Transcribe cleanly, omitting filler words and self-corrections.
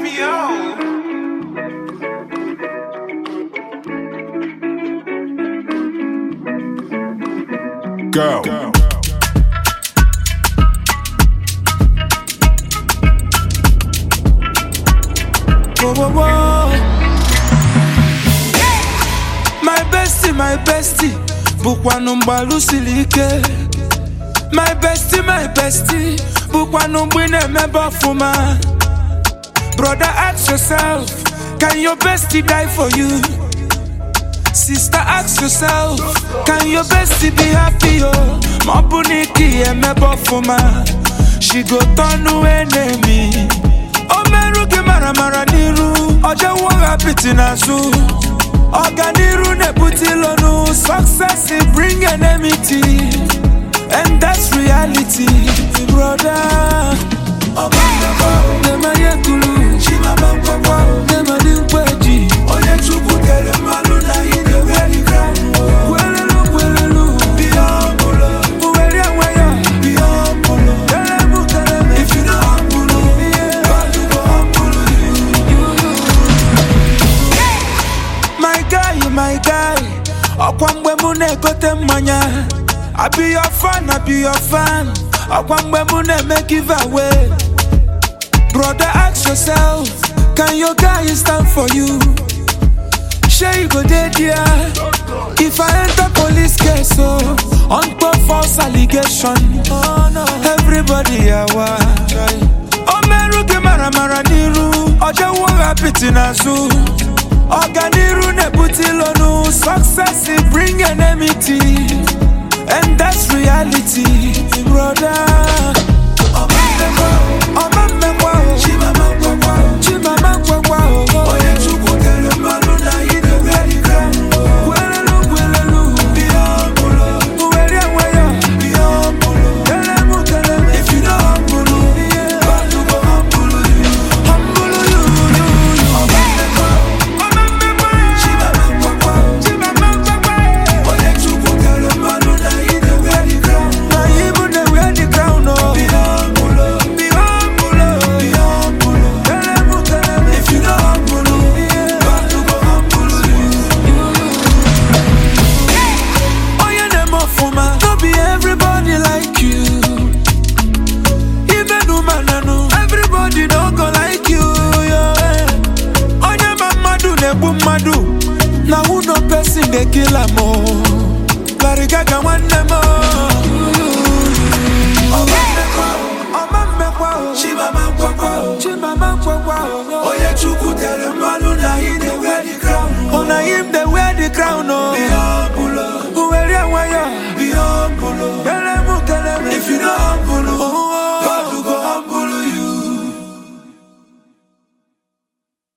Go. Whoa, whoa, whoa. My bestie, bukwanu mbalu silike. My bestie, bukwanu mbwine meba fuma. Brother, ask yourself, can your bestie die for you? Sister, ask yourself, can your bestie be happy? Oh, mabuniki meba fuma. She go turn to enemy. Omeruge mara niru, oja wanga pitinasu. Organiru ne putilonu, success it bring enmity, and that's reality, brother. Nema yekulu, nema dinkweji, onye chuku tere malu na ide wedi crown. Welelu, biyambulo, uweri awaya, biyambulo. Telemu, if you know ambulo, God you go ambulo you. My guy, okwangwe mune kote manya. I be your fan. Okwangwe mune make give away. Brother, ask yourself, can your guy stand for you? Sure you go dead here. If I enter police case, on top false allegation, oh no, everybody awa. Omeruge mara niru, oja wanga pitinasu. Organiru ne putilonu, success it bring enmity, and that's reality, brother. Now who no person they kill a mo? Barigaga one mo. Oye chuku tere malu na him they wear the crown. Oh na him they wear the crown. Oh